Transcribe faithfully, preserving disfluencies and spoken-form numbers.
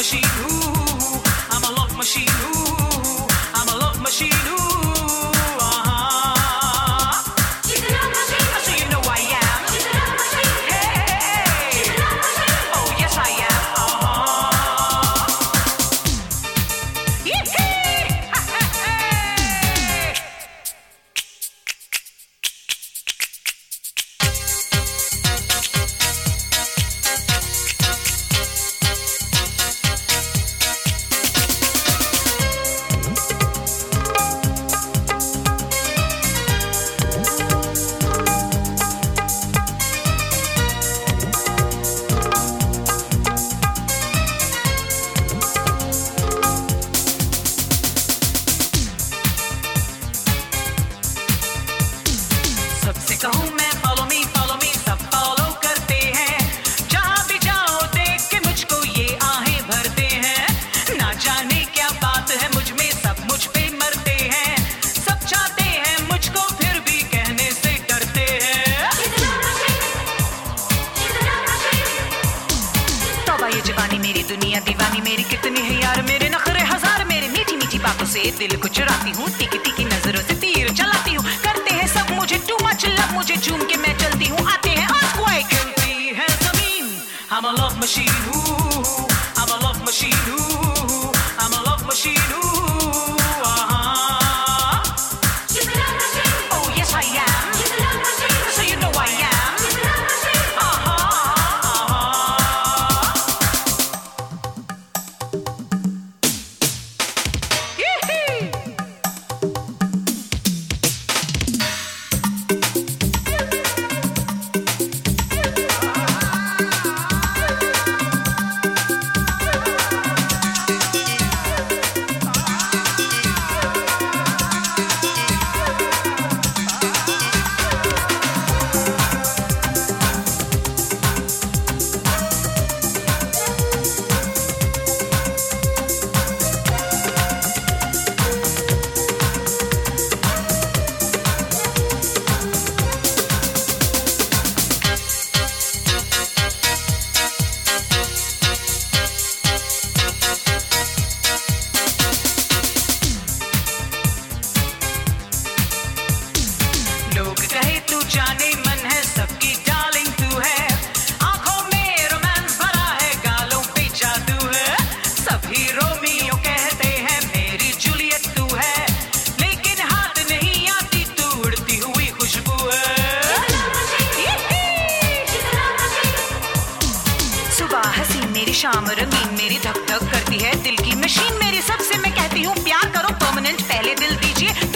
machine. Ooh, I'm a love machine. Ooh, I'm a love machine. Ooh, uh-huh. She's a love machine. So you know I am. She's a love machine. Hey, She's a love machine. oh yes I am. Uh-huh. Yee-hee! Ha, ha, hey! सबसे कहूँ मैं follow me, follow me, सब follow करते हैं। जहाँ भी जाओ देख के मुझको ये आहें भरते हैं। ना जाने क्या बात है मुझ में, सब मुझ पे मरते हैं। सब चाहते हैं मुझको फिर भी कहने से डरते हैं। She's a love machine. She's a love machine. तौबा ये जवानी मेरी दुनिया दीवानी मेरी कितनी है यार मेरे नखरे हजार मेरे मीठी मीठी बातों से दिल को चुराती हूँ तीखी तीखी नजरों से तीर चलाती हूँ करते हैं सब मुझे टू मच लव मुझे झूम के मैं चलती हूँ आते हैं earthquake हिलती है जमीन I'm a love machine ooh, I'm a love machine ooh, I'm a love machine ooh, uh-huh. She's a love machine. Oh yes I am She's a love machine. so you know I am She's a love machine. uh-huh, uh-huh. Yee-hee! लोग कहे तू जाने मन है सबकी darling तू है आंखों में रोमांस भरा है गालों पे जादू है सभी रोमियो कहते हैं मेरी जूलियट तू है लेकिन हाथ नहीं आती तू उड़ती हुई खुशबू है She's a love machine. सुबह हसीन मेरी शाम रंगीन मेरी धक धक करती है दिल की मशीन मेरी सबसे मैं कहती हूँ प्यार करो परमानेंट पहले दिल दीजिए